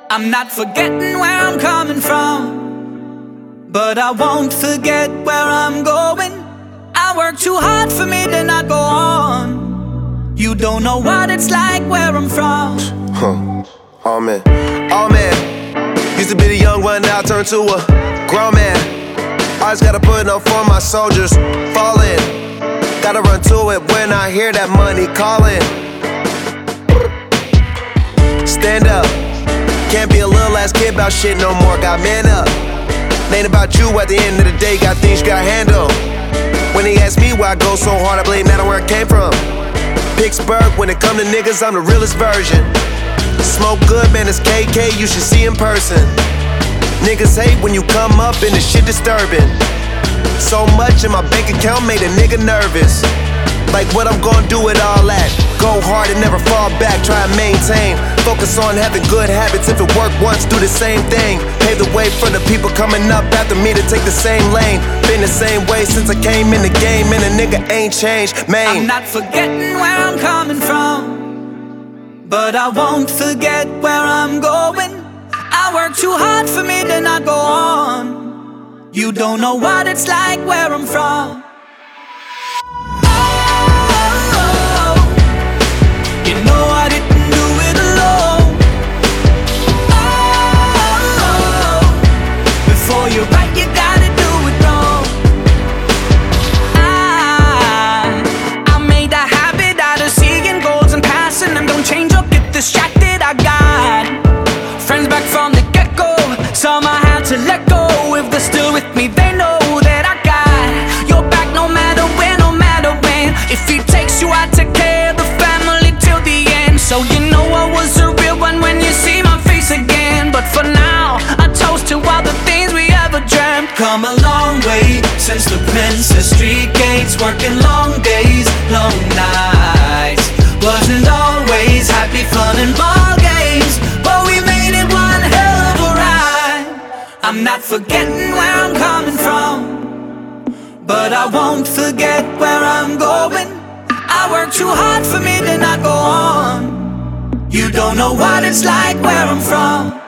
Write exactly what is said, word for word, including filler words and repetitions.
I'm not forgetting where I'm coming from, but I won't forget where I'm going. I work too hard for me to not go on. You don't know what it's like where I'm from. Huh. Oh man, oh man. Used to be the young one, now turned to a grown man. Always gotta put up for my soldiers, falling. Gotta run to it when I hear that money calling. Stand up, can't be a little ass kid about shit no more. Got man up, ain't about you at the end of the day. Got things you gotta handle. When they ask me why I go so hard, I blame that on where I came from. Pittsburgh, when it come to niggas, I'm the realest version. Smoke good, man, it's K K, you should see in person. Niggas hate when you come up and the shit disturbing. So much in my bank account made a nigga nervous. Like what I'm gonna do with all that? Go hard and never fall back, try and maintain. Focus on having good habits, if it worked once, do the same thing. Pave the way for the people coming up after me to take the same lane. Been the same way since I came in the game, and a nigga ain't changed, man. I'm not forgetting where I'm coming from, but I won't forget where I'm going. I work too hard for me to not go on. You don't know what it's like where I'm from. Distracted, I got friends back from the get-go. Some I had to let go. If they're still with me, they know that I got your back no matter when, no matter when. If he takes you, I take care of the family till the end. So you know I was a real one when you see my face again. But for now, I toast to all the things we ever dreamt. Come a long way since the Princess Street gates. Working long days, long nights. Wasn't always happy, fun and ball games, but we made it one hell of a ride. I'm not forgetting where I'm coming from, but I won't forget where I'm going. I work too hard for me to not go on. You don't know what it's like where I'm from.